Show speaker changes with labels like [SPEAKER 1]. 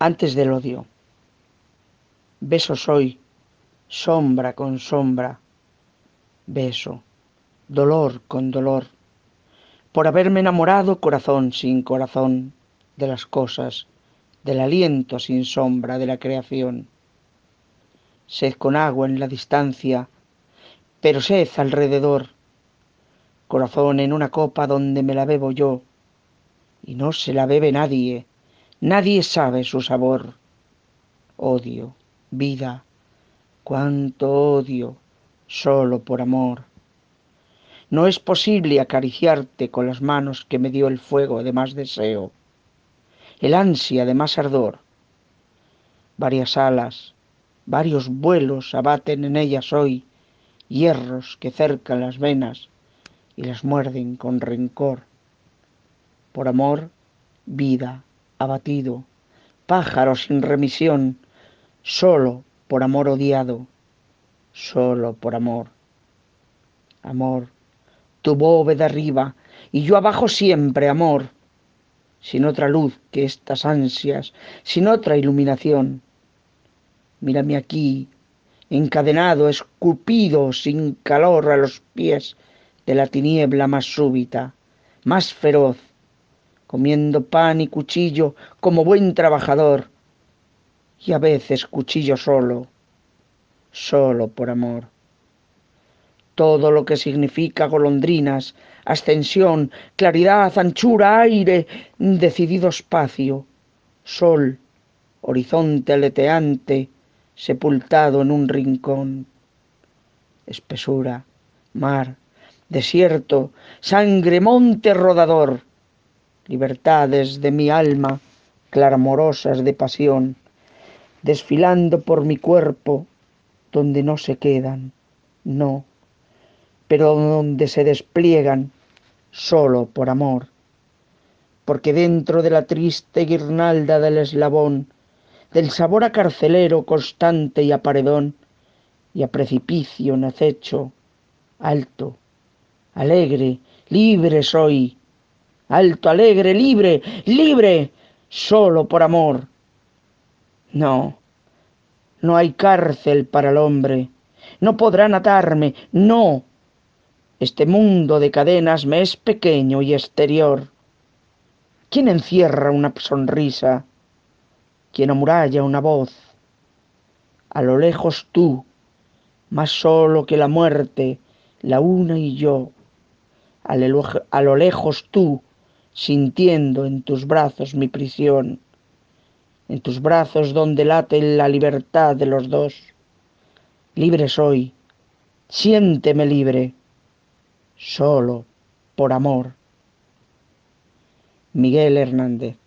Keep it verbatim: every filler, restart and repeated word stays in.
[SPEAKER 1] antes del odio. Beso soy, sombra con sombra, beso, dolor con dolor, por haberme enamorado corazón sin corazón de las cosas, del aliento sin sombra de la creación. Sed con agua en la distancia, pero sed alrededor, corazón en una copa donde me la bebo yo, y no se la bebe nadie, nadie sabe su sabor. Odio, vida, cuánto odio, solo por amor. No es posible acariciarte con las manos que me dio el fuego de más deseo, el ansia de más ardor. Varias alas, varios vuelos abaten en ellas hoy, hierros que cercan las venas y las muerden con rencor. Por amor, vida, abatido, pájaro sin remisión, solo por amor odiado, solo por amor. Amor, tu bóveda arriba y yo abajo siempre, amor, sin otra luz que estas ansias, sin otra iluminación. Mírame aquí, encadenado, esculpido, sin calor a los pies de la tiniebla más súbita, más feroz, comiendo pan y cuchillo como buen trabajador, y a veces cuchillo solo, solo por amor. Todo lo que significa golondrinas, ascensión, claridad, anchura, aire, decidido espacio, sol, horizonte aleteante, sepultado en un rincón, espesura, mar, desierto, sangre, monte rodador, libertades de mi alma, clamorosas de pasión, desfilando por mi cuerpo, donde no se quedan, no, pero donde se despliegan solo por amor, porque dentro de la triste guirnalda del eslabón, del sabor a carcelero constante y a paredón, y a precipicio en acecho, alto, alegre, libre soy, alto, alegre, libre, libre, solo por amor. No, no hay cárcel para el hombre, no podrán atarme, no. Este mundo de cadenas me es pequeño y exterior. ¿Quién encierra una sonrisa? ¿Quién amuralla una voz? A lo lejos tú, más solo que la muerte, la una y yo. A lo, a lo lejos tú, sintiendo en tus brazos mi prisión, en tus brazos donde late la libertad de los dos. Libre soy, siénteme libre, solo por amor. Miguel Hernández.